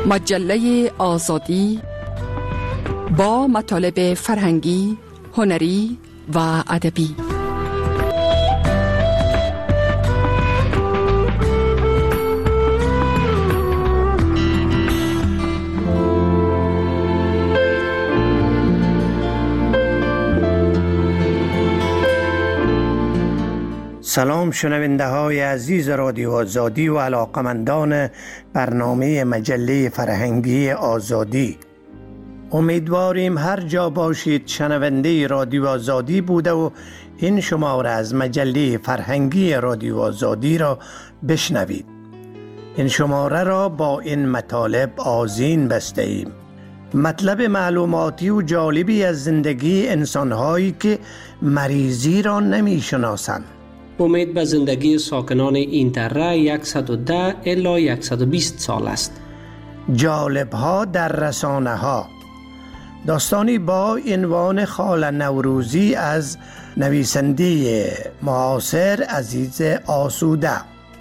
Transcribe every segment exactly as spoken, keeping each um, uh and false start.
مجله آزادی با مطالب فرهنگی، هنری و ادبی. سلام شنونده های عزیز رادیو آزادی و علاقمندان برنامه مجله فرهنگی آزادی. امیدواریم هر جا باشید شنونده رادیو آزادی بوده و این شماره از مجله فرهنگی رادیو آزادی را بشنوید. این شماره را با این مطالب آذین بسته ایم. مطلب معلوماتی و جالبی از زندگی انسان‌هایی که مریضی را نمی‌شناسند. امید به زندگی ساکنان این دره صد و ده الی صد و بیست سال است. جالب‌ها در رسانه‌ها. داستانی با عنوان خاله نوروزی از نویسنده معاصر عزیز آسوده.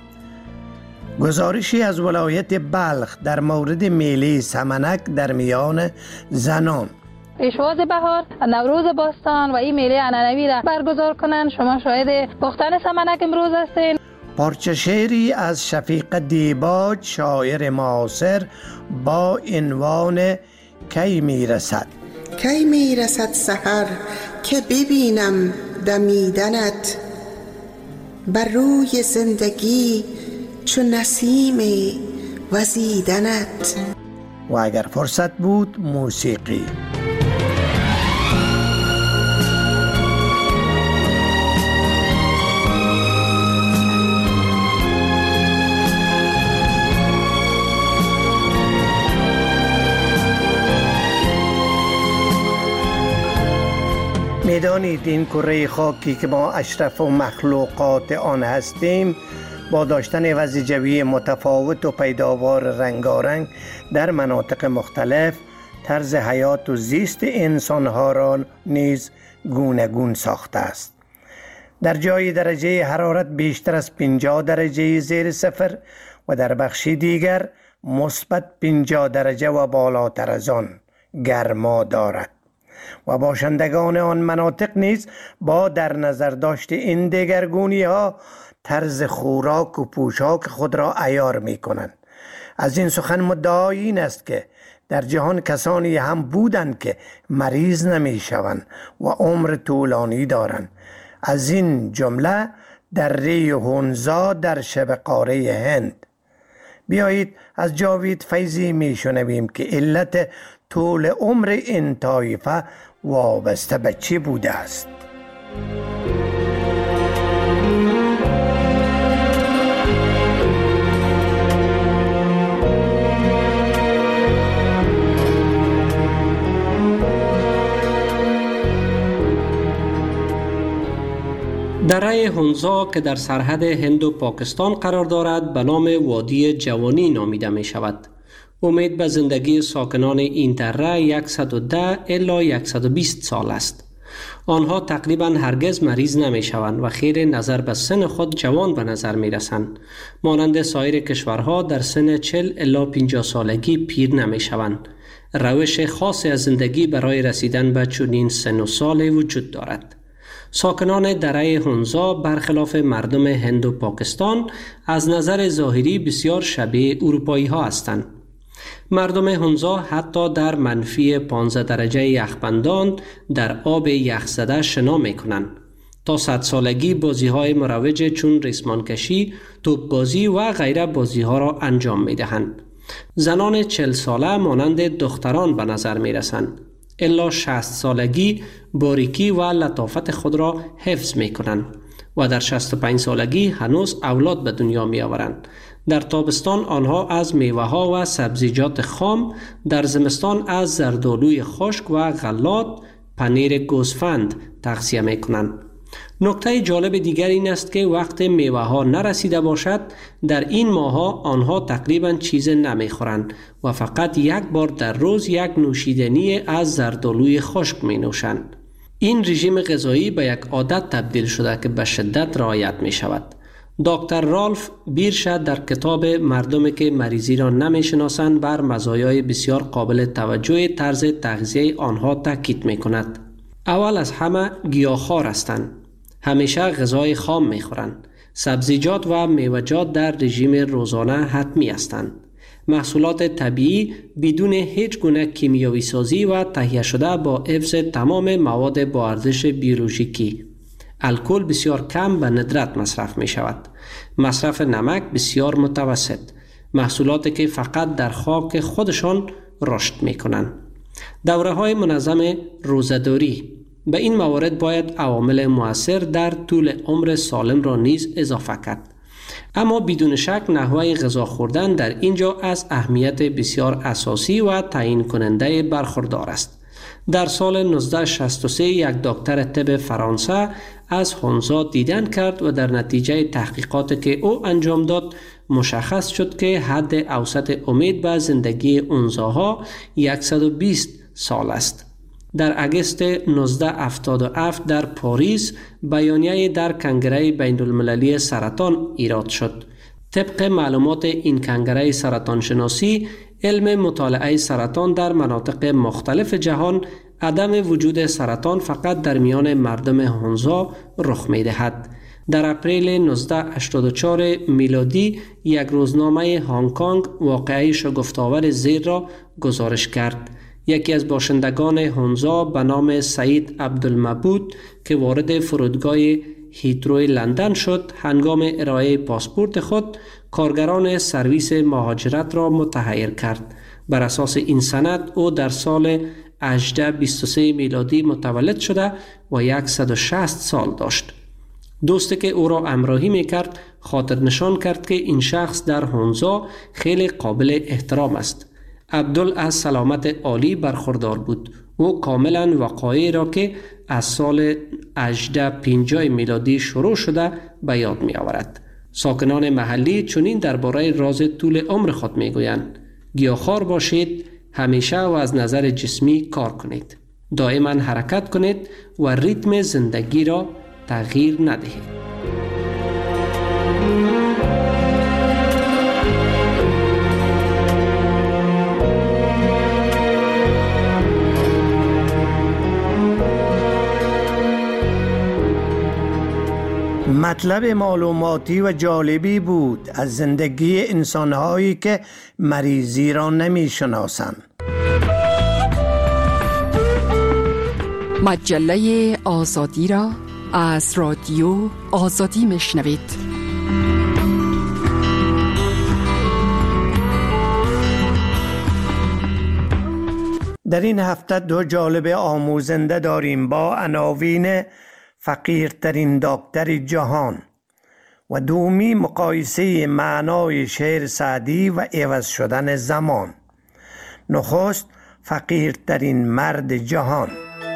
گزارشی از ولایت بلخ در مورد میله سمنک در میان زنان. پیشواز بهار، نوروز باستان و این میله عنعنوی را برگزار کنند. شما شاهد پختن سمنک امروز هستین. پارچه شعری از شفیق دیباج شاعر معاصر با عنوان کی میرسد. کی میرسد سحر که ببینم دمیدنت، بر روی زندگی چو نسیم وزیدنت. و اگر فرصت بود موسیقی. میدانید این کره خاکی که ما اشرف و مخلوقات آن هستیم با داشتن وضع جوی متفاوت و پیداوار رنگارنگ در مناطق مختلف طرز حیات و زیست انسانها را نیز گوناگون ساخته است. در جای درجه حرارت بیشتر از پنجاه درجه زیر صفر و در بخشی دیگر مثبت پنجاه درجه و بالاتر از آن گرما دارد و باشندگان آن مناطق نیز با در نظر داشت این دگرگونی ها طرز خوراک و پوشاک خود را عیار می کنند. از این سخن مدعا این است که در جهان کسانی هم بودند که مریض نمی شوند و عمر طولانی دارند. از این جمله دره هونزا در شبه قاره هند. بیایید از جاوید فیضی می شنویم که علت طول عمر این طایفه وابسته به چی بوده است. دره هونزا که در سرحد هند و پاکستان قرار دارد به نام وادی جوانی نامیده می شود. امید به زندگی ساکنان این دره صد و ده الی صد و بیست سال است. آنها تقریبا هرگز مریض نمی شوند و خیر نظر به سن خود جوان به نظر می رسند. مانند سایر کشورها در سن چهل الی پنجاه سالگی پیر نمی شوند. روش خاصی از زندگی برای رسیدن به چنین سن و سال وجود دارد. ساکنان دره هونزا برخلاف مردم هند و پاکستان از نظر ظاهری بسیار شبیه اروپایی ها هستند. مردم هونزا حتی در منفی پانزده درجه یخبندان در آب یخزده شنا می کنند. تا صد سالگی بازی های مروج چون ریسمان کشی، توپ بازی و غیره بازی ها را انجام می دهند. زنان چهل ساله مانند دختران به نظر می رسند. الا شصت سالگی باریکی و لطافت خود را حفظ می کنند و در شصت و پنج سالگی هنوز اولاد به دنیا می آورند. در تابستان آنها از میوه ها و سبزیجات خام، در زمستان از زردآلوی خشک و غلات، پنیر گوسفند تغذیه می کنند. نکته جالب دیگر این است که وقت میوه ها نرسیده باشد در این ماه ها آنها تقریبا چیز نمی خورند و فقط یک بار در روز یک نوشیدنی از زردآلوی خشک می نوشند. این رژیم غذایی به یک عادت تبدیل شده که به شدت رعایت می شود. دکتر رالف بیرشت در کتاب مردمی که مریضی را نمیشناسند بر مزایای بسیار قابل توجه طرز تغذیه آنها تاکید میکند. اول از همه گیاهخوار هستند. همیشه غذای خام میخورند. سبزیجات و میوه‌جات در رژیم روزانه حتمی هستند. محصولات طبیعی بدون هیچ گونه کیمیاوی سازی و تهیه شده با حفظ تمام مواد با ارزش بیولوژیکی. الکل بسیار کم به ندرت مصرف می شود. مصرف نمک بسیار متوسط. محصولاتی که فقط در خاک خودشان رشد می کنند. دوره های منظم روزه‌داری. به این موارد باید عوامل مؤثر در طول عمر سالم را نیز اضافه کرد. اما بدون شک نحوه غذا خوردن در اینجا از اهمیت بسیار اساسی و تعیین کننده برخوردار است. در سال نوزده شصت و سه یک دکتر طب فرانسه از هونزا دیدن کرد و در نتیجه تحقیقاتی که او انجام داد مشخص شد که حد اوسط امید به زندگی هونزاها صد و بیست سال است. در اگست نوزده هفتاد و هفت در پاریس بیانیه در کنگره بین المللی سرطان ایراد شد. طبق معلومات این کنگره سرطان شناسی، علم مطالعه سرطان در مناطق مختلف جهان عدم وجود سرطان فقط در میان مردم هونزا رخ می دهد. در اپریل نوزده هشتاد و چهار میلادی یک روزنامه هنگ کنگ واقعه شگفت‌آور زیر را گزارش کرد. یکی از باشندگان هونزا به نام سعید عبدالمعبود که وارد فرودگاه هیتروی لندن شد، هنگام ارائه پاسپورت خود کارگران سرویس مهاجرت را متحیر کرد. بر اساس این سند او در سال هجده بیست و سه میلادی متولد شده و صد و شصت سال داشت. دوستی که او را همراهی میکرد خاطر نشان کرد که این شخص در هونزا خیلی قابل احترام است. عبدال از سلامت عالی برخوردار بود. او کاملا وقایعی را که از سال هجده پنجاه میلادی شروع شده به یاد می آورد. ساکنان محلی چنین درباره راز طول عمر خود می گویند: گیاهخوار باشید، همیشه و از نظر جسمی کار کنید. دائما حرکت کنید و ریتم زندگی را تغییر ندهید. مطلب معلوماتی و جالبی بود از زندگی انسانهایی که مریضی را نمی شناسند. مجله آزادی را از رادیو آزادی میشنوید. در این هفته دو جالب آموزنده داریم با عناوین فقیرترین دکتر جهان و دومی مقایسه معنای شعر سعدی و عوض شدن زمان. نخست فقیرترین مرد جهان.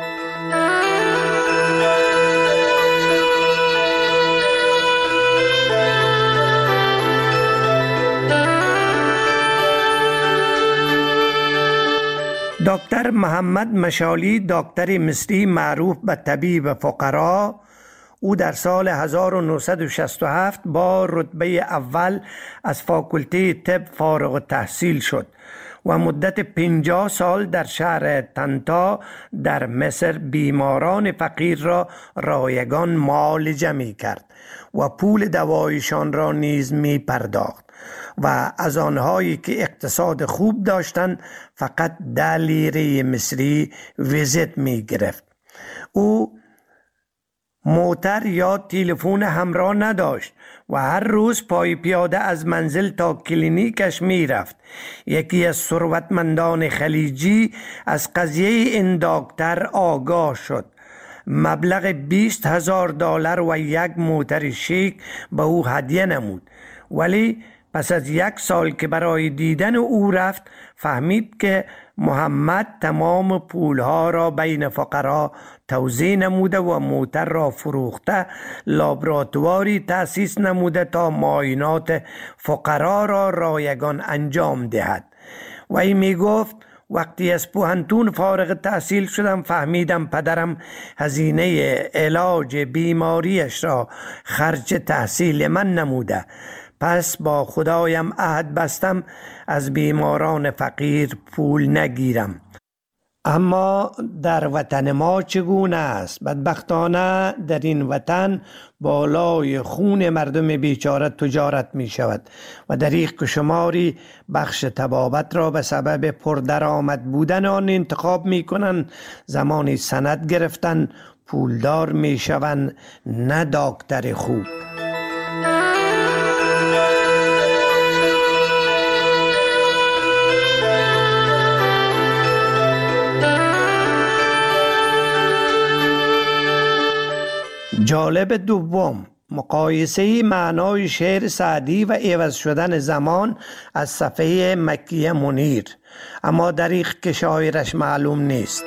دکتر محمد مشالی، دکتر مصری معروف به طبیب فقرا، او در سال هزار و نهصد و شصت و هفت با رتبه اول از فاکولته طب فارغ التحصیل شد و مدت پنجاه سال در شهر طنطا در مصر بیماران فقیر را رایگان معالجه می کرد و پول دوایشان را نیز می پرداخت و از آنهایی که اقتصاد خوب داشتند فقط ده لیره مصری ویزیت می گرفت. او موتر یا تلفن همراه نداشت و هر روز پای پیاده از منزل تا کلینیکش می رفت. یکی از ثروتمندان خلیجی از قضیه این دکتر آگاه شد. مبلغ بیست هزار دلار و یک موتر شیک به او هدیه نمود، ولی پس از یک سال که برای دیدن او رفت فهمید که محمد تمام پولها را بین فقرا توزیع نموده و موتر را فروخته لابراتواری تأسیس نموده تا معاینات فقرا را رایگان انجام دهد. و ای می گفت وقتی از پوهنتون فارغ تحصیل شدم فهمیدم پدرم هزینه علاج بیماریش را خرج تحصیل من نموده. پس با خدایم عهد بستم از بیماران فقیر پول نگیرم. اما در وطن ما چگونه است؟ بدبختانه در این وطن بالای خون مردم بیچاره تجارت می شود و دریغ که شماری بخش طبابت را به سبب پردرآمد بودن آن انتخاب می کنند، زمانی سند گرفتن پولدار می شوند، نه دکتر خوب. جالب دوم، مقایسه معنای شعر سعدی و عوض شدن زمان از صفحه مکی منیر، اما دریغ که شاعرش معلوم نیست.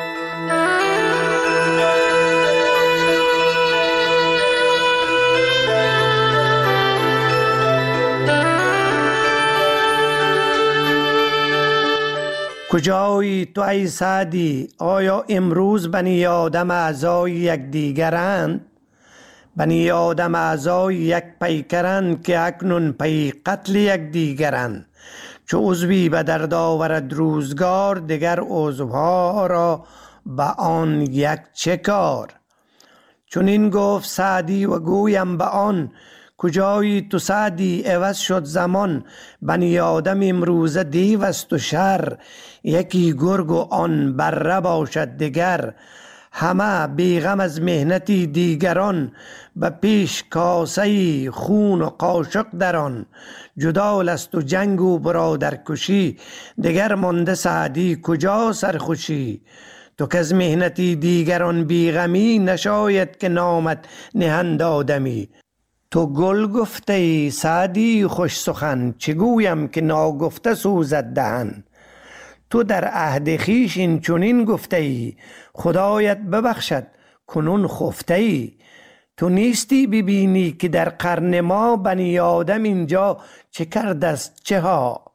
کجایی تو ای سعدی؟ آیا امروز بنی آدم اعضای یک دیگرند؟ بنی آدم اعضای یک پیکرند که اکنون پی قتل یک دیگرند. چو عضوی به درد آورد روزگار، دیگر عضوها را به آن یک چه کار؟ چون این گفت سعدی و گویم به آن، کجایی تو سعدی عوض شد زمان. بنی آدم امروز دیو است و شر، یکی گرگ و آن بره باشد دیگر. همه بیغم از مهنتی دیگران، به پیش کاسه خون و قاشق دران. جدال است و جنگ و برادر کشی، دیگر مانده سعدی کجا سرخوشی. تو که از مهنتی دیگران بیغمی، نشاید که نامت نهند آدمی. تو گل گفته ای سعدی خوش سخن، چه گویم که ناگفته سوزد دهن. تو در عهد خویش این چنین گفته ای، خدایت ببخشد کنون خفته ای. تو نیستی ببینی که در قرن ما، بنی آدم اینجا چه کرده است چه ها.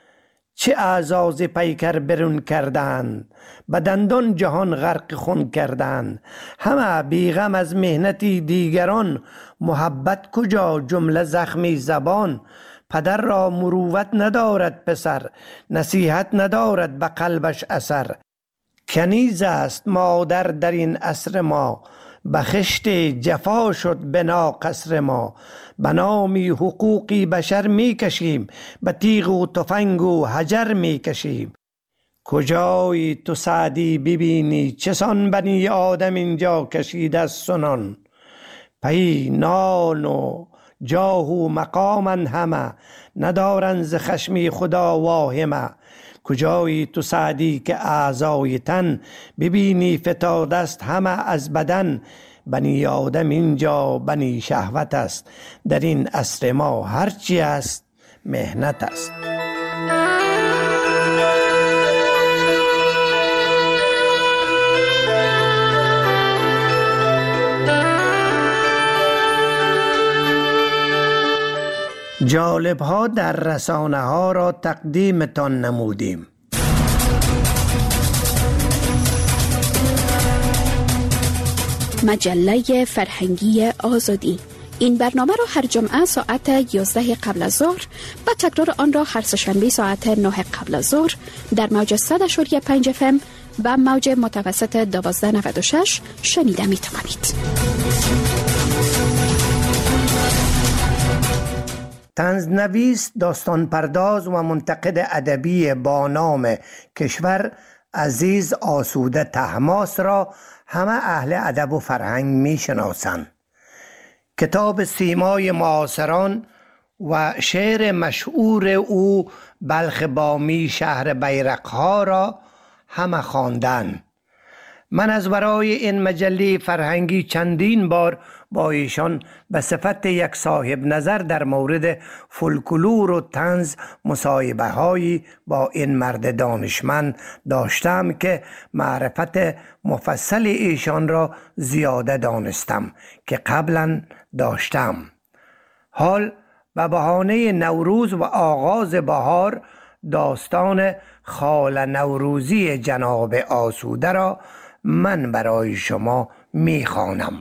چه اعزاز پیکر برون کردند، به دندان جهان غرق خون کردند. همه بیغم از مهنتی دیگران، محبت کجا جمله زخمی زبان. پدر را مروت ندارد پسر، نصیحت ندارد به قلبش اثر. کنیز است مادر در این عصر ما، به خشت جفا شد بنا قصر ما. به نامی حقوقی بشر می کشیم، به تیغ و تفنگ و حجر می کشیم. کجایی تو سعدی ببینی، چه سان بنی آدم اینجا کشیده از سنان. پی نان و جاه و مقامن همه، ندارن ز خشمی خدا واهمه. کجایی تو سعدی که اعضای تن، ببینی فتاده است همه از بدن. بنی آدم اینجا بنی شهوت است، در این عصر ما هرچی است مهنت است. جالب ها در رسانه ها را تقدیمتان نمودیم. مجله فرهنگی آزادی. این برنامه را هر جمعه ساعت یازده قبل از ظهر و تکرار آن را هر سه‌شنبه ساعت نه قبل از ظهر در موج صد و پنج اف ام و موج متوسط دوازده نود و شش شنیده می توانید. طنزنویس، داستان پرداز و منتقد ادبی با نام کشور عزیز آسوده طهماسب را همه اهل ادب و فرهنگ می شناسند. کتاب سیمای معاصران و شعر مشهور او بلخ بامی شهر بیرقها را همه خواندند. من از برای این مجله فرهنگی چندین بار با ایشان به صفت یک صاحب نظر در مورد فولکلور و طنز مصاحبه هایی با این مرد دانشمند داشتم که معرفت مفصل ایشان را زیاده دانستم که قبلا داشتم. حال به بهانه نوروز و آغاز بهار داستان خال نوروزی جناب آسوده را من برای شما میخوانم.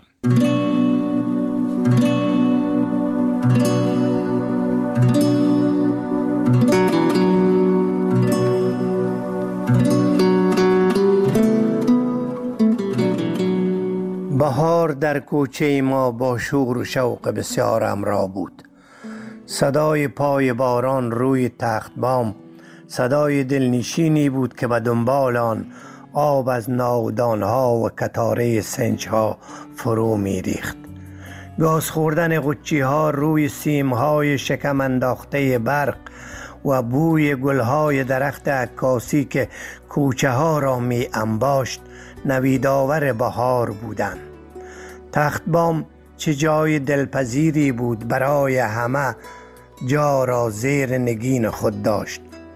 بهار در کوچه ما با شور و شوق بسیار همراه بود. صدای پای باران روی تخت بام صدای دلنشینی بود که به دنبال آن آب از ناودانها و کتاره سنجها فرو می ریخت. گاز خوردن قچی ها روی سیم های شکم انداخته برق و بوی گلهای درخت عکاسی که کوچه ها را می انباشت نویدآور بهار بودند. تخت بام چه جای دلپذیری بود، برای همه جا را زیر نگین خود داشت.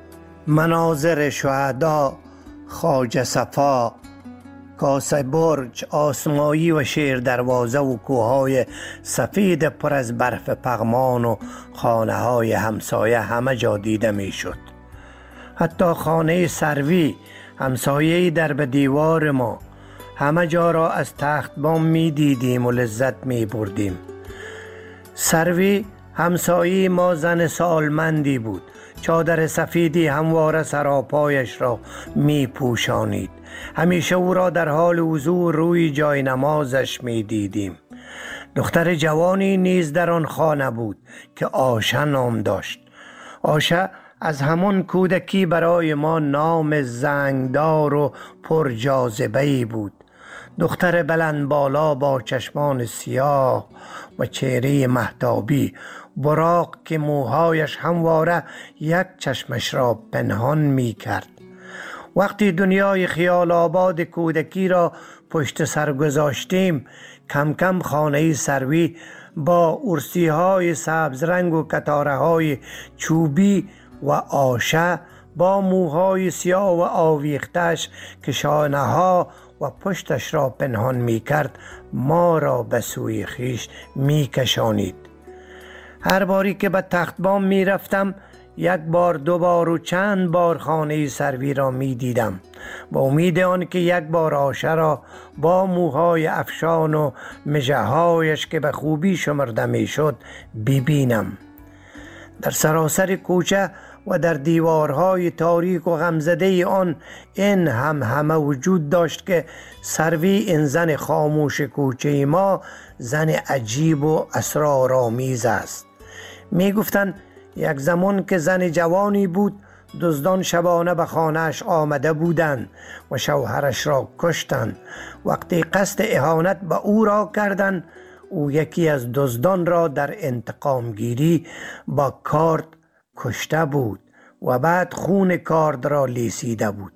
مناظر شهدا، خواجه صفا، کاسه برج، آسمایی و شیر دروازه و کوههای سفید پر از برف پغمان و خانه های همسایه همه جا دیده می شد. حتی خانه سروی، همسایه‌ای در به دیوار ما، همه جا را از تخت بام می دیدیم و لذت می بردیم. سروی همسایه ما زن سالمندی بود. چادر سفیدی همواره سراپایش را می پوشانید. همیشه او را در حال حضور روی جای نمازش می دیدیم. دختر جوانی نیز در آن خانه بود که آشه نام داشت. آشه از همان کودکی برای ما نام زنگدار و پرجاذبه‌ای بود. دختر بلند بالا با چشمان سیاه و چهره مهتابی، براق که موهایش همواره یک چشمش را پنهان می کرد. وقتی دنیای خیال آباد کودکی را پشت سر گذاشتیم، کم کم خانه سروی با ارسی های سبز رنگ و کتاره های چوبی و آشه با موهای سیاه و آویختش که شانه ها و پشتش را پنهان می کرد ما را به سوی خیش می کشانید. هر باری که به تخت بام می رفتم یک بار دو بار و چند بار خانه سروی را می دیدم با امید آن که یک بار آشه را با موهای افشان و مژه هایش که به خوبی شمرده می شد ببینم. در سراسر کوچه و در دیوارهای تاریک و غمزده آن این هم همه وجود داشت که سروی، این زن خاموش کوچه ما، زن عجیب و اسرارآمیز است. می گفتند یک زمان که زن جوانی بود، دزدان شبانه به خانه‌اش آمده بودند و شوهرش را کشتند. وقتی قصد اهانت به او را کردند، او یکی از دزدان را در انتقام گیری با کارد کشته بود و بعد خون کارد را لیسیده بود.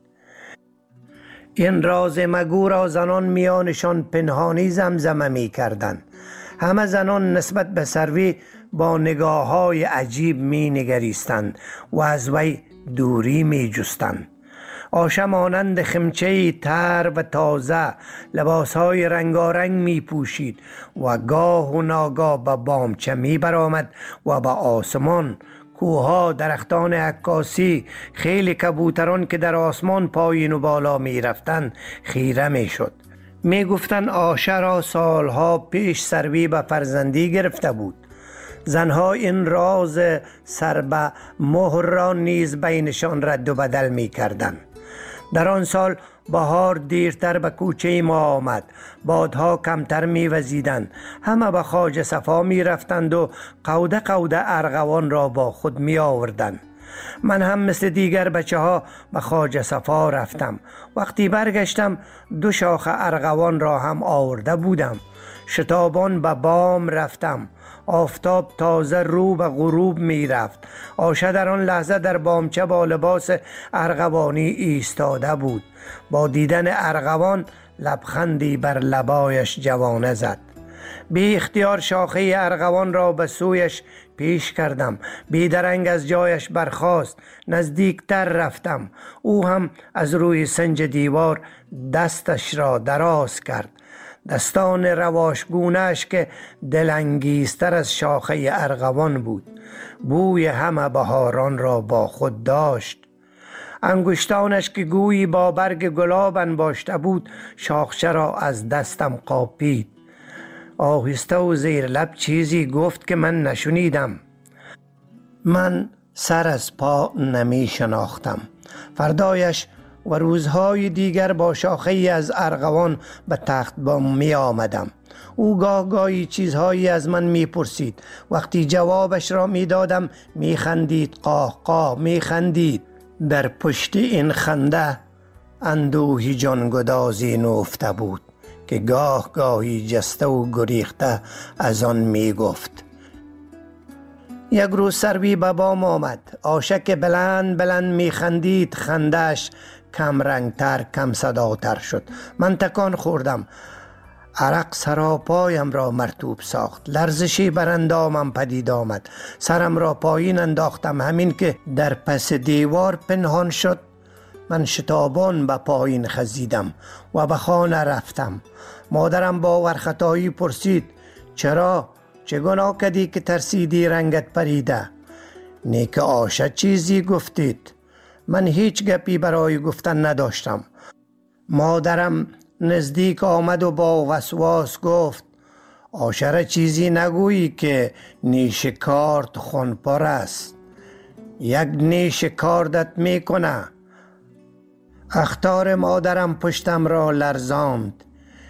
این راز مگو را زنان میانشان پنهانی زمزمه می کردند. همه زنان نسبت به سروی با نگاه های عجیب می نگریستند و از وی دوری می جستند. آشه مانند خمچه تر و تازه لباس های رنگارنگ می پوشید و گاه و ناگاه به بامچه می برآمد و به آسمان، کوها، درختان عکاسی، خیلی کبوتران که در آسمان پایین و بالا می رفتند خیره می شد. می گفتند آشه را سالها پیش سروی به فرزندی گرفته بود. زنها این راز سر به مهر را نیز بینشان رد و بدل می کردند. در آن سال بهار دیرتر به کوچه ما آمد. بادها کمتر می وزیدند. همه به خواجه صفا می رفتند و قوده قوده ارغوان را با خود می آوردند. من هم مثل دیگر بچه ها به خواجه صفا رفتم. وقتی برگشتم دو شاخ ارغوان را هم آورده بودم. شتابان به بام رفتم. آفتاب تازه رو به غروب می رفت. آشه در آن لحظه در بامچه با لباس ارغوانی ایستاده بود. با دیدن ارغوان لبخندی بر لبایش جوانه زد. بی اختیار شاخه ارغوان را به سویش پیش کردم. بیدرنگ از جایش برخاست. نزدیکتر رفتم. او هم از روی سنج دیوار دستش را دراز کرد. دستان رواشگونه‌اش که دلانگیزتر از شاخه ارغوان بود. بوی همه بهاران را با خود داشت. انگشتانش که گویی با برگ گلاب انباشته بود شاخچه را از دستم قاپید. آهسته و زیر لب چیزی گفت که من نشنیدم. من سر از پا نمی شناختم. فردایش و روزهای دیگر با شاخه از ارغوان به تخت بام می آمدم. او گاه گاهی چیزهایی از من می پرسید. وقتی جوابش را می دادم می خندید، قاه قاه می خندید. در پشت این خنده اندوهی جانگدازی نهفته بود که گاه گاهی جسته و گریخته از آن می گفت. یک روز سروی به بام آمد. آشک بلند بلند می خندید. خندش کم رنگتر کم صداتر شد. من تکان خوردم. عرق سراپایم را مرطوب ساخت. لرزشی بر اندامم پدید آمد. سرم را پایین انداختم. همین که در پس دیوار پنهان شد من شتابان به پایین خزیدم و به خانه رفتم. مادرم با ورختایی پرسید چرا؟ چه گناه کردی که ترسیدی رنگت پریده؟ نیک آشه چیزی گفتید؟ من هیچ گپی برای گفتن نداشتم. مادرم نزدیک آمد و با وسواس گفت آشره چیزی نگویی که نیش کارت خونپر است. یک نیش کاردت میکنه. اخطار مادرم پشتم را لرزاند.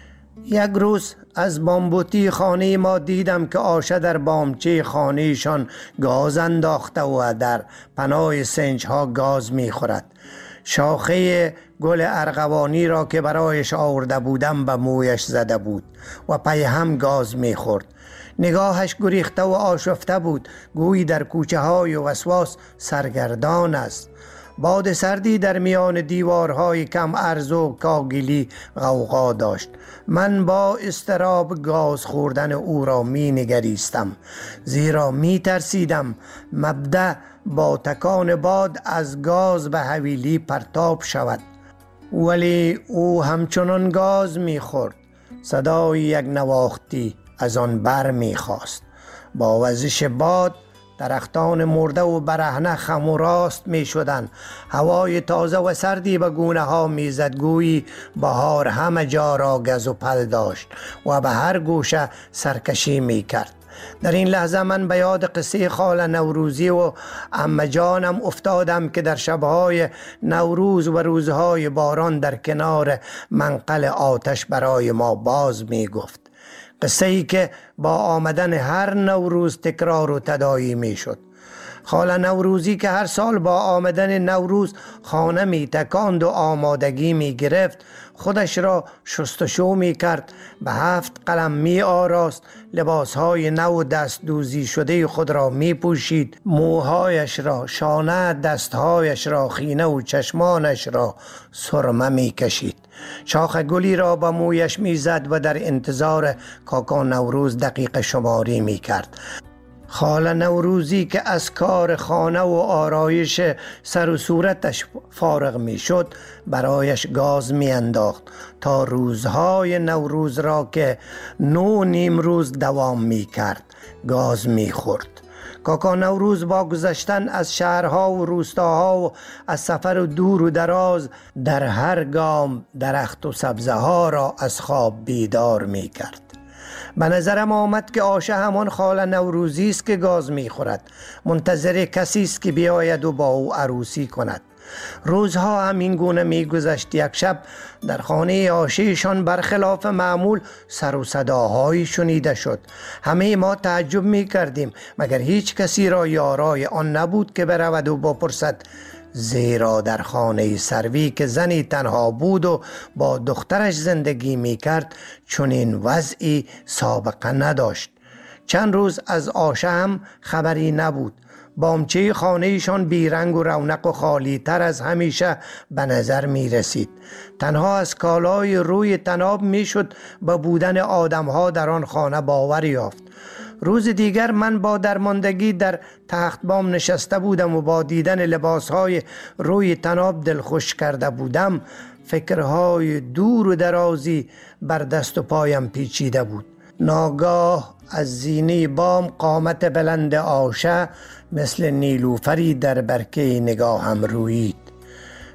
یک روز از بامبوتی خانه ما دیدم که آشه در بامچه خانهشان گاز انداخته و در پناه سنج ها گاز میخورد. شاخه گل ارغوانی را که برایش آورده بودم به مویش زده بود و پی هم گاز میخورد. نگاهش گریخته و آشفته بود، گویی در کوچه های وسواس سرگردان است. باد سردی در میان دیوارهای کم عرض و کاگلی غوغا داشت. من با اضطراب گاز خوردن او را می نگریستم، زیرا می ترسیدم مبدأ با تکان باد از گاز به حویلی پرتاب شود. ولی او همچنان گاز می خورد. صدای یک نواختی از آن بر می خواست. با وزش باد درختان مرده و برهنه خم و راست می شدن. هوای تازه و سردی به گونه ها می زد، گویی بهار همه جا را گز و پل داشت و به هر گوشه سرکشی می کرد. در این لحظه من به یاد قصه خاله نوروزی و عمه جانم افتادم که در شبهای نوروز و روزهای باران در کنار منقل آتش برای ما باز می گفت. قصه ای که با آمدن هر نوروز تکرار و تداعی می شد. خاله نوروزی که هر سال با آمدن نوروز خانه می تکاند و آمادگی می گرفت، خودش را شستشو می کرد، به هفت قلم می آراست، لباسهای نو و دست دوزی شده خود را می پوشید، موهایش را، شانه دستهایش را، خینه و چشمانش را سرمه می کشید. شاخ گلی را با مویش می زد و در انتظار کاکا نوروز دقیقه شماری می کرد. خاله نوروزی که از کار خانه و آرایش سر و صورتش فارغ می شد برایش گاز می انداخت تا روزهای نوروز را که نو نیم روز دوام می کرد گاز می خورد. کاکا نوروز با گذشتن از شهرها و روستاها و از سفر دور و دراز در هر گام درخت و سبزه ها را از خواب بیدار می کرد. به نظرم آمد که آشه همان خاله نوروزی است که گاز می خورد، منتظر کسی است که بیاید و با او عروسی کند. روزها همین گونه می گذشت. یک شب در خانه آشهشان برخلاف معمول سر و صداهایی شنیده شد. همه ما تعجب می کردیم، مگر هیچ کسی را یارای آن نبود که برود و بپرسد، زیرا در خانه سروی که زنی تنها بود و با دخترش زندگی می کرد چنین وضعی سابقه نداشت. چند روز از آشه هم خبری نبود. بامچه خانهشان بیرنگ و رونق و خالی تر از همیشه به نظر می رسید. تنها از کالای روی تناب می شد به بودن آدمها در آن خانه باور یافت. روز دیگر من با درماندگی در تخت بام نشسته بودم و با دیدن لباسهای روی تناب دلخوش کرده بودم. فکرهای دور و درازی بر دست و پایم پیچیده بود. ناگاه از زینه بام قامت بلند آشه مثل نیلوفری در برکه نگاهم رویید.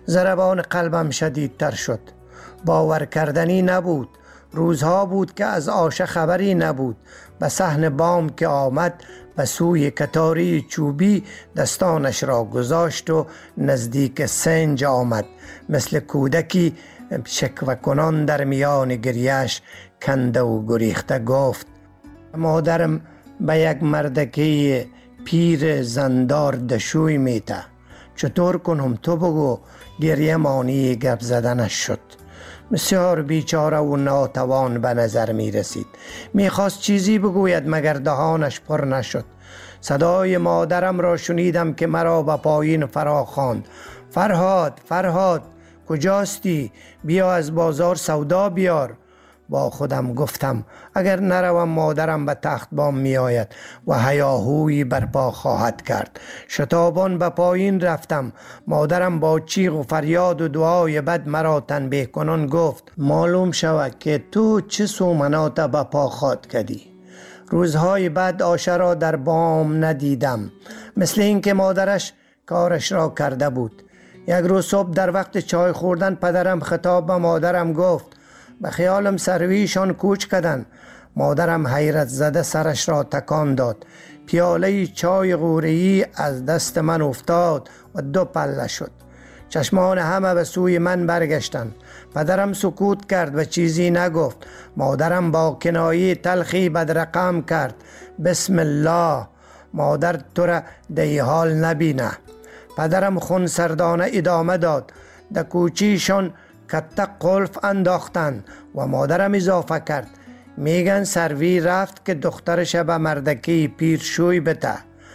ضربان قلبم شدیدتر شد. باور کردنی نبود. روزها بود که از آشه خبری نبود. به صحن بام که آمد به سوی کتاری چوبی دستانش را گذاشت و نزدیک سنج آمد. مثل کودکی شکوه کنان در میان گریه‌اش کنده و گریخته گفت: مادرم به یک مردکی پیر زندار دشوی میته. چطور کنم تو بگو؟ گریه مانی گپ زدنش شد. بسیار بیچاره و ناتوان به نظر می رسید. می خواست چیزی بگوید مگر دهانش پر نشد. صدای مادرم را شنیدم که مرا به پایین فرا خواند: فرهاد، فرهاد، کجاستی؟ بیا از بازار سودا بیار. با خودم گفتم اگر نروم مادرم به تخت بام می آید و هیاهویی برپا خواهد کرد. شتابان به پایین رفتم. مادرم با چیغ و فریاد و دعای بد مرا تنبیه کنان گفت: معلوم شود که تو چه سومنات به پا خواهد کردی. روزهای بعد آشه را در بام ندیدم. مثل این که مادرش کارش را کرده بود. یک روز صبح در وقت چای خوردن پدرم خطاب به مادرم گفت: به خیالم سرویشان کوچ کردن. مادرم حیرت زده سرش را تکان داد. پیاله چای غوره‌ای از دست من افتاد و دو پله شد. چشمان همه به سوی من برگشتند. پدرم سکوت کرد و چیزی نگفت. مادرم با کنایه تلخی بدرقم کرد: بسم الله، مادر تو را در حال نبینه. پدرم خون سردانه ادامه داد: در کوچیشان کته قلف انداختند. و مادرم اضافه کرد: میگن سروی رفت که دخترش به مردکی پیرشوی بته.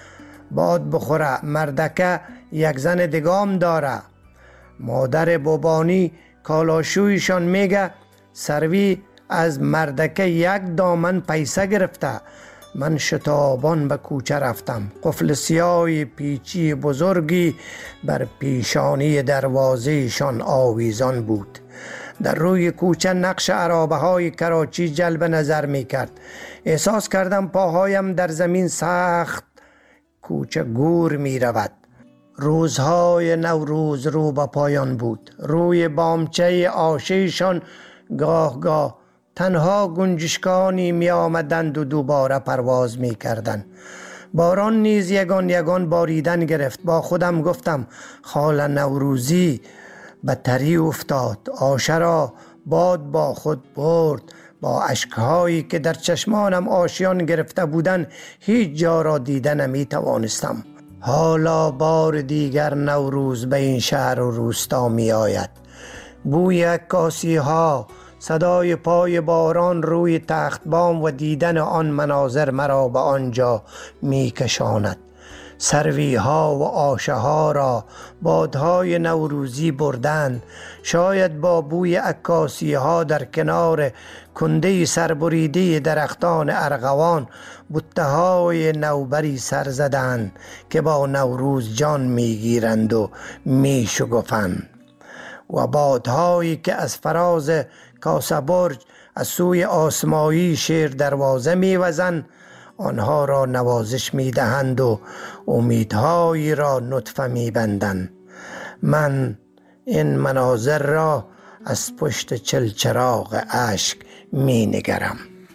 باد بخوره، مردکه یک زن دگام داره. مادر بابانی کالاشویشان میگه سروی از مردکه یک دامن پیسه گرفته. من شتابان به کوچه رفتم. قفل سیاه پیچی بزرگی بر پیشانی دروازهشان آویزان بود. در روی کوچه نقش عرابه های کراچی جلب نظر می کرد. احساس کردم پاهایم در زمین سخت کوچه گور می رود. روزهای نوروز رو به پایان بود. روی بامچه آشهشان گاه گاه تنها گنجشکانی می آمدند و دوباره پرواز می کردند. باران نیز یگان یگان باریدن گرفت. با خودم گفتم خال نوروزی به تری افتاد. آشه را باد با خود برد. با اشکهایی که در چشمانم آشیان گرفته بودند هیچ جا را دیده نمی توانستم. حالا بار دیگر نوروز به این شهر و روستا می آید. بوی عکاسی ها، صدای پای باران روی تخت بام و دیدن آن مناظر مرا به آنجا می کشاند. سروی ها و آشه ها را بادهای نوروزی بردند. شاید با بوی عکاسی ها در کنار کنده سربریده درختان ارغوان بوته های نوبری سر زدند که با نوروز جان می گیرند و می شگفند. و بادهایی که از فراز کاسه برج از سوی آسمایی شیر دروازه می وزند آنها را نوازش می دهند و امیدهایی را نطفه می بندند. من این مناظر را از پشت چلچراغ اشک می نگرم.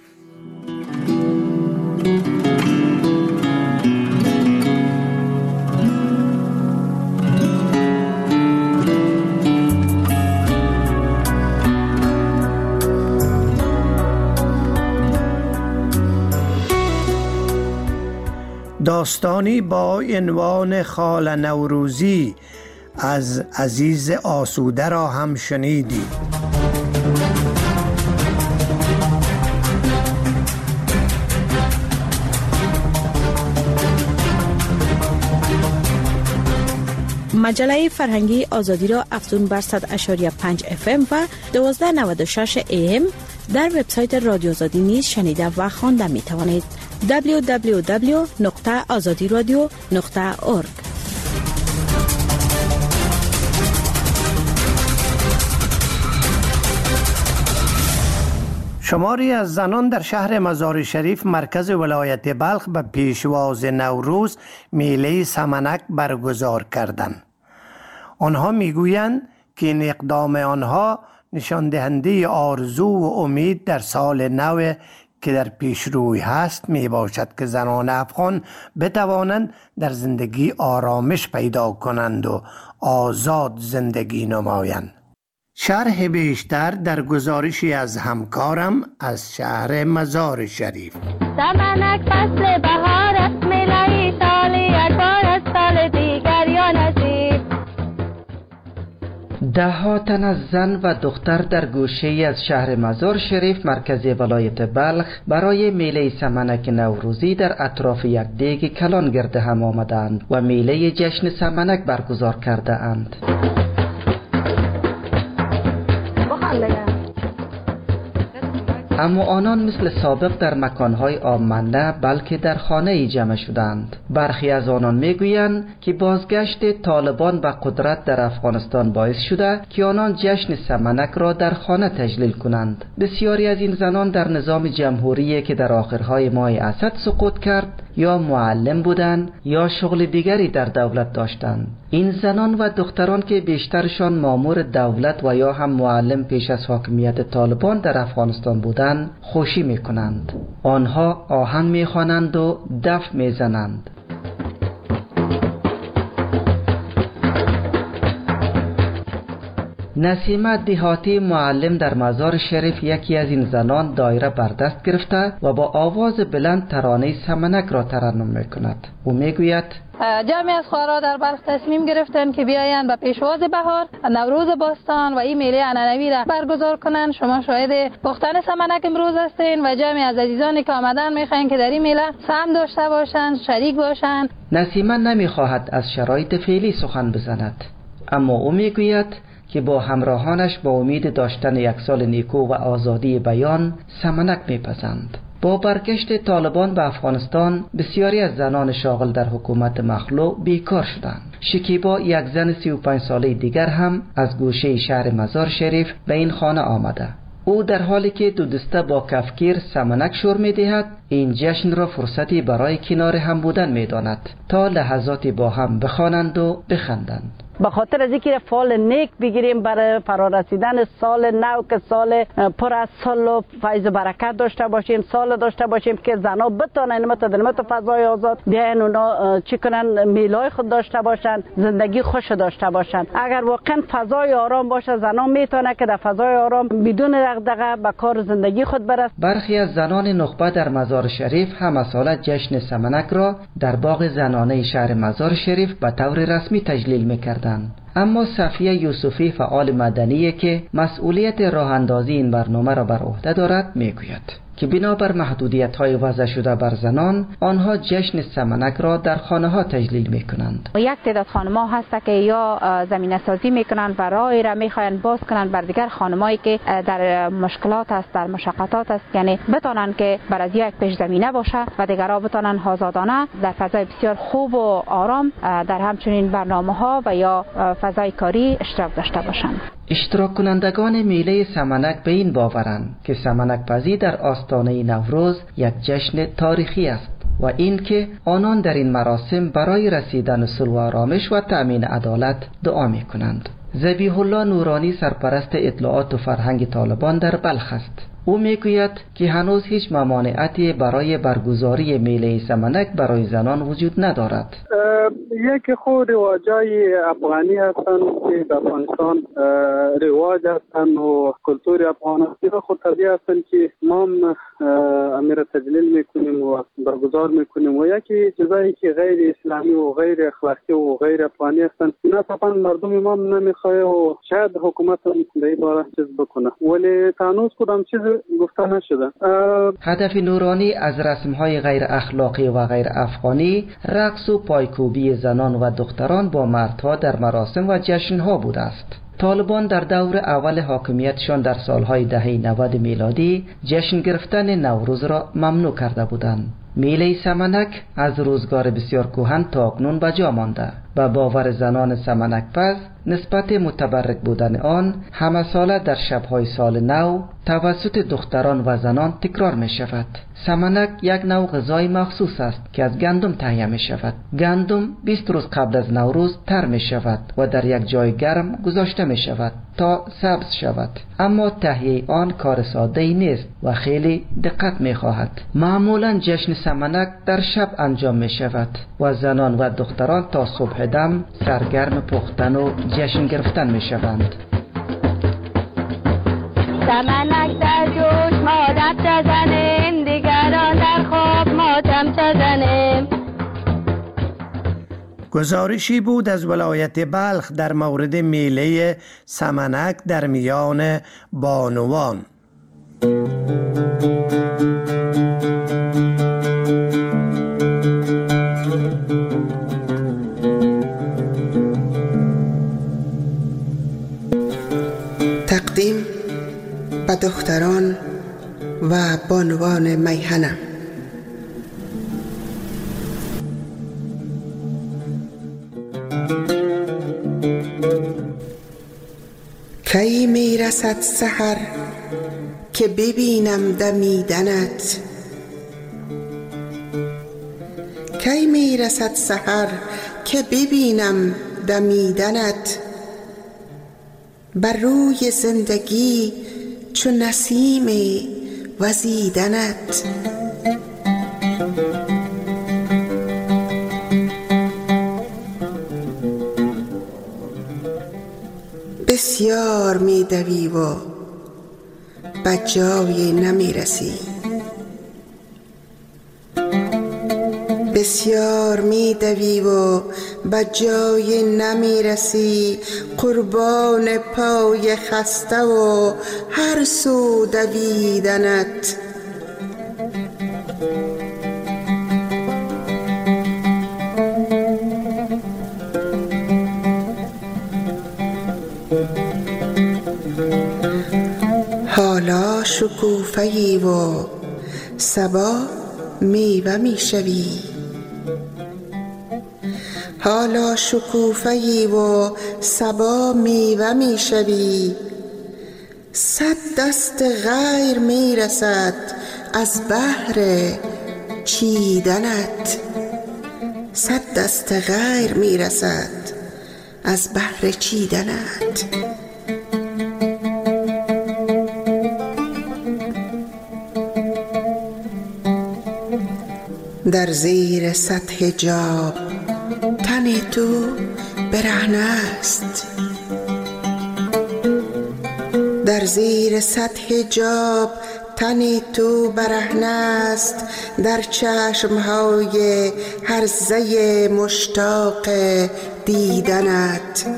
داستانی با عنوان خال نوروزی از عزیز آسوده را هم شنیدید. مجله فرهنگی آزادی را افزون بر صد و پنج ممیز اف ام و دوازده نود و شش ای ام در وبسایت رادیو آزادی نیز شنیده و خوانده می توانید. دبلیو دبلیو دبلیو نقطه آزادی رادیو نقطه اورگ. شماری از زنان در شهر مزار شریف مرکز ولایت بلخ به پیشواز نوروز میله سمنک برگزار کردند. آنها میگویند که این اقدام آنها نشان دهنده آرزو و امید در سال نو که در پیش روی هست می باشد که زنان افغان بتوانند در زندگی آرامش پیدا کنند و آزاد زندگی نمایند. شرح بیشتر در گزارشی از همکارم از شهر مزار شریف. سمنک فصل بهار است، میلای سالی یک بار از سال دیگر یا نزید. ده ها تن از زن و دختر در گوشه‌ای از شهر مزار شریف مرکز ولایت بلخ برای میله سمنک نوروزی در اطراف یک دیگ کلان گرد هم آمدند و میله جشن سمنک برگزار کرده اند. اما آنان مثل سابق در مکانهای عام نه، بلکه در خانه جمع شدند. برخی از آنان میگویند که بازگشت طالبان به قدرت در افغانستان باعث شده که آنان جشن سمنک را در خانه تجلیل کنند. بسیاری از این زنان در نظام جمهوری که در آخرهای ماه اسد سقوط کرد یا معلم بودند یا شغل دیگری در دولت داشتند. این زنان و دختران که بیشترشان مامور دولت و یا هم معلم پیش از حاکمیت طالبان در افغانستان بودند خوشی میکنند. آنها آهنگ میخوانند و دف میزنند. نسیمه دهاتی معلم در مزار شریف یکی از این زنان دایره بر دست گرفته و با آواز بلند ترانه سمنک را ترنم میکند. او میگوید جمعی از خواهرها در بلخ تصمیم گرفتند که بیایند به پیشواز بهار نوروز باستان و این میله عنعنوی را برگزار کنند. شما شاهد پختن سمنک امروز هستین و جمعی از عزیزانی که آمدن میخواین که در این میله سهم داشته باشند، شریک باشند. نسیمه نمیخواهد از شرایط فعلی سخن بزند، اما او میگوید که با همراهانش با امید داشتن یک سال نیکو و آزادی بیان سمنک میپزند. با برگشت طالبان به افغانستان بسیاری از زنان شاغل در حکومت مخلوع بیکار شدند. شکیبا یک زن سی و پنج ساله دیگر هم از گوشه شهر مزار شریف به این خانه آمده. او در حالی که دو دسته با کفگیر سمنک شور می دهد این جشن را فرصتی برای کنار هم بودن می داند تا لحظاتی با هم بخوانند و بخندند. به خاطر از اینکه فال نیک بگیریم برای فرارسیدن سال نو که سال پر از سال و فیض و برکت داشته باشیم، سال داشته باشیم که زنا بتونن متدلمت فضای آزاد بیاین اونا چی کنن، میلای خود داشته باشن، زندگی خوش داشته باشن. اگر واقعا فضای آرام باشه زنا میتونه که در فضای آرام بدون دغدغه به کار زندگی خود برسه. برخی از زنان نخبه در مزار شریف هم سال جشن سمنک را در باغ زنانه شهر مزار شریف به طور رسمی تجلیل میکرد. اما صفیه یوسفی فعال مدنی که مسئولیت راه اندازی این برنامه را بر عهده دارد میگوید که بنابر محدودیت‌های وضع شده بر زنان آنها جشن سمنک را در خانه‌ها تجلیل می‌کنند. یک تعداد خانم‌ها هست که یا زمینه سازی می‌کنند و راهی را می‌خواهند باز کنند بر دیگر خانمایی که در مشکلات است، در مشقات است، یعنی بتونن که بر از یک پیش زمینه باشه و دیگرها بتونن آزادانه در فضای بسیار خوب و آرام در همچنین برنامه‌ها و یا فضای کاری اشتراک داشته باشند. اشتراک کنندگان میله سمنک به این باورند که سمنک پزی در آستانه نوروز یک جشن تاریخی است و این که آنان در این مراسم برای رسیدن صلح و آرامش و تأمین عدالت دعا می کنند. ذبیح الله نورانی سرپرست اطلاعات و فرهنگ طالبان در بلخ است. او میگوید که هنوز هیچ ممانعتی برای برگزاری میله سمنک برای زنان وجود ندارد. یک خود رواجای افغانی هستند که در افغانستان رواج هستند و کلتور افغانی خود طبیعی هستند که ما امیر تجلیل میکنیم و برگزار میکنیم و یکی چیزایی که غیر اسلامی و غیر اخلاقی و غیر افغانی هستند اینا طبعا مردم ما نمیخواه و شاید حکومت هم در این باره چیز بکنه ولی تانوز کدام چیز گفته نشده. هدف نورانی از رسم‌های غیر اخلاقی و غیر افغانی رقص و پایکوبی زنان و دختران با مردها در مراسم و جشن‌ها بوده است. طالبان در دور اول حاکمیتشان در سالهای دهه نود میلادی جشن گرفتن نوروز را ممنوع کرده بودند. میله سمنک از روزگار بسیار کهن تا اکنون به جا مانده. و باور زنان سمنکپز نسبت متبرک بودن آن همه ساله در شبهای سال نو توسط دختران و زنان تکرار می شود. سمنک یک نوع غذای مخصوص است که از گندم تهیه می شود. گندم بیست روز قبل از نوروز تر می شود و در یک جای گرم گذاشته می شود تا سبز شود. اما تهیه آن کار ساده ای نیست و خیلی دقت می خواهد. معمولا جشن سمنک در شب انجام می شود و زنان و دختران تا صبح دم سرگرم پختن و جشن گرفتن می شوند. سمنک در جوش ما دست زنیم، دیگران در خواب ماتم زنیم. گزارشی بود از ولایت بلخ در مورد میله سمنک در میان بانوان. تقدیم به دختران و بانوان میهنه. کی میرسد سحر که ببینم دمیدنت، کی میرسد سحر که ببینم دمیدنت، بر روی زندگی چو نسیم وزیدنت. بسیار می دوی و به جای نمی رسی، بسیار می دوی و به جای نمی رسی، قربان پای خسته و هر سو دویدنت. حالا شکوفه‌ای و صبا میوه میشوی، حالا شکوفه‌ای و صبا میوه میشوی، صد دست غیر میرسد از بهر چیدنت، صد دست غیر میرسد از بهر چیدنت. در زیر صد حجاب تن تو برهنه است، در زیر صد حجاب تن تو برهنه است، در چشمهای هرزه مشتاق دیدنت.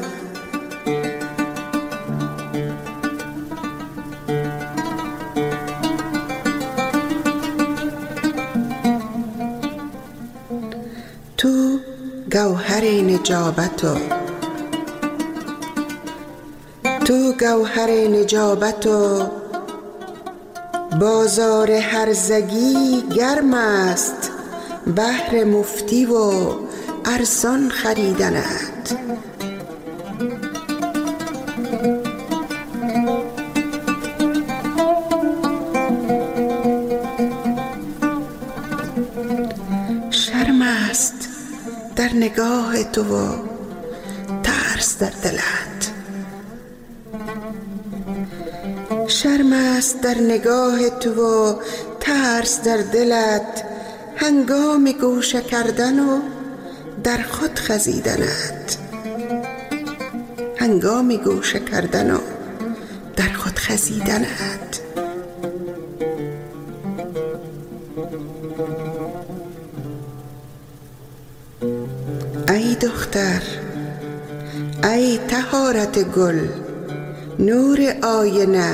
تو گوهر نجابت و تو گوهر نجابت و بازار هرزگی گرم است، بهر مفتی و ارزان خریدنت. شرم است در نگاه تو و ترس در دلت، شرم است در نگاه تو و ترس در دلت، هنگام گوشه کردن و در خود خزیدنت، هنگام گوشه کردن و در خود خزیدنت. ای دختر، ای طهارت گل، نور آینه،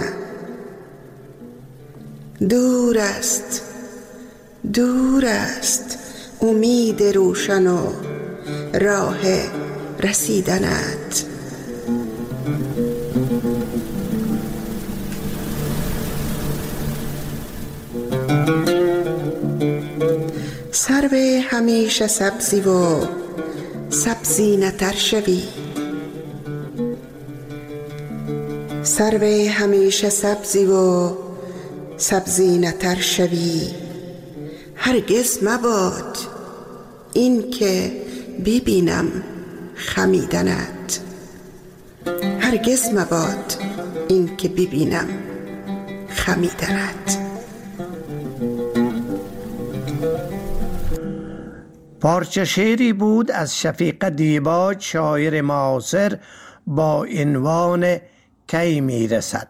دور است دور است امید روشن و راه رسیدنت. سرو همیشه سبزی و سبزی نتر شوی. سرو همیشه سبزی و سبزی نتر شوی. هرگز مباد این که ببینم خمیدنت. هرگز مباد این که ببینم خمیدنت. پارچه شعری بود از شفیق دیباج، شاعر معاصر، با عنوان کی میرسد.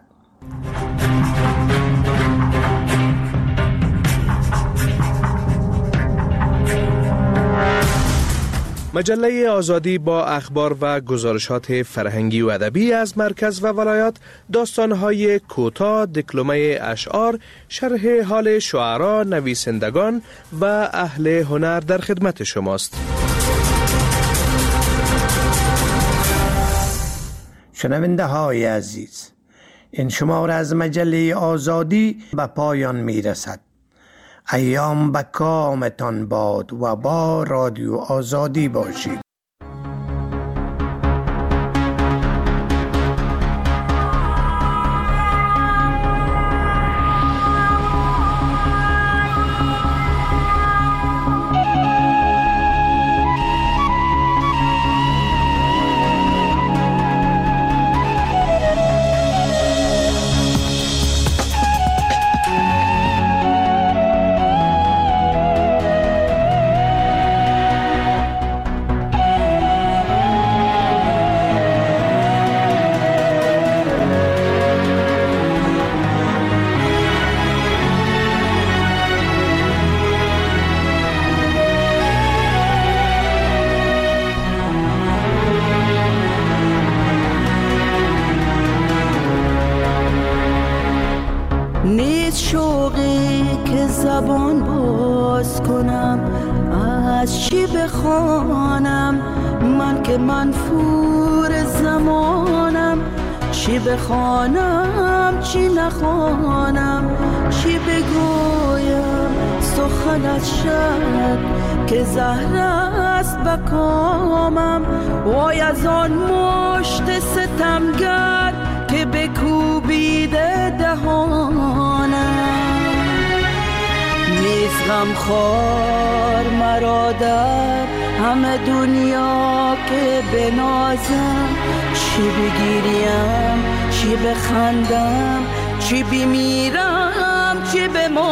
مجله آزادی با اخبار و گزارشات فرهنگی و ادبی از مرکز و ولایات، داستان‌های کوتاه، دکلمه اشعار، شرح حال شعرا، نویسندگان و اهل هنر در خدمت شماست. شنونده های عزیز، این شماره از مجله آزادی به پایان می رسد. ایام به کامتان باد و با رادیو آزادی باشید. نیست شوقی که زبان باز کنم، از چی بخوانم من که منفور زمانم. چی بخوانم چی نخوانم، چی بگویم سخنت شد که زهر است به کامم. وای از آن مشت ستمگر که بکوبیده دهانم. نیست غمخوار مرا در همه دنیا که بنازم. چی بگیریم چی بخندم، چی بمیرم چی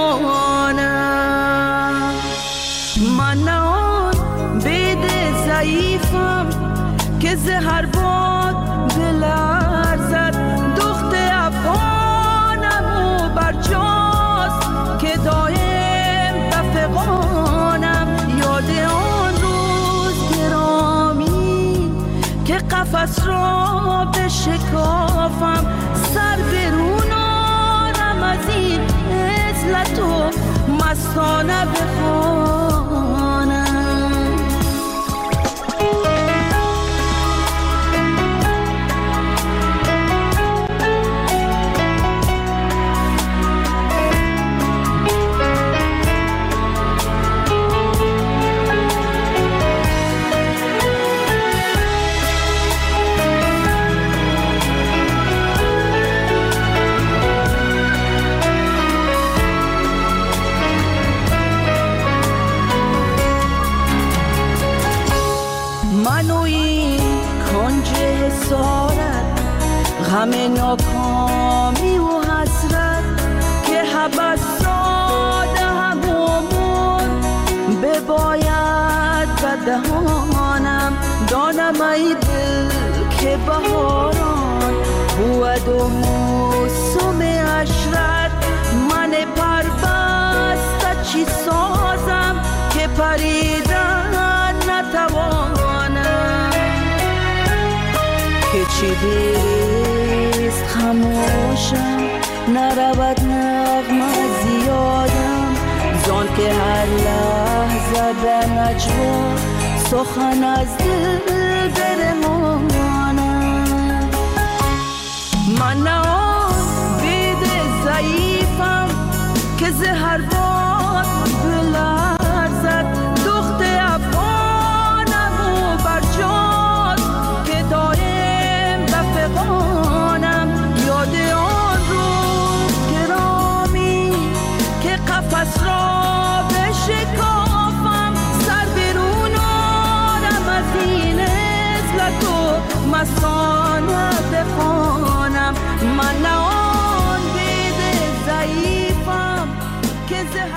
بمانم. من نه آن بید ضعیفم که زهر باد بلرزد. دخت افغانم و برجاست که دایم بفغانم. یاد آن روز گرامی که قفس را بشکافم. سر برونانم از این عزلت و مستانه بخوانم. غم ناکامی و حسرت که حبسات همومون بباید به دهانم. دانم ای دل که بهاران بود و موسم عشرت. من پربسته چی سازم که پریدن نتوانم. که چی بیست خموشم نرود نغمه زیادم. زان که هر لحظه به نجوا سخن از دل برمانم. من نه آن بید ضعیفم که زهر باد بلرزد. دخت افغانم و برجاست نفس را بشکافم، سر بیرون آرم از این عزلت و مسانه بخوانم. من نه آن بید ضعیفم که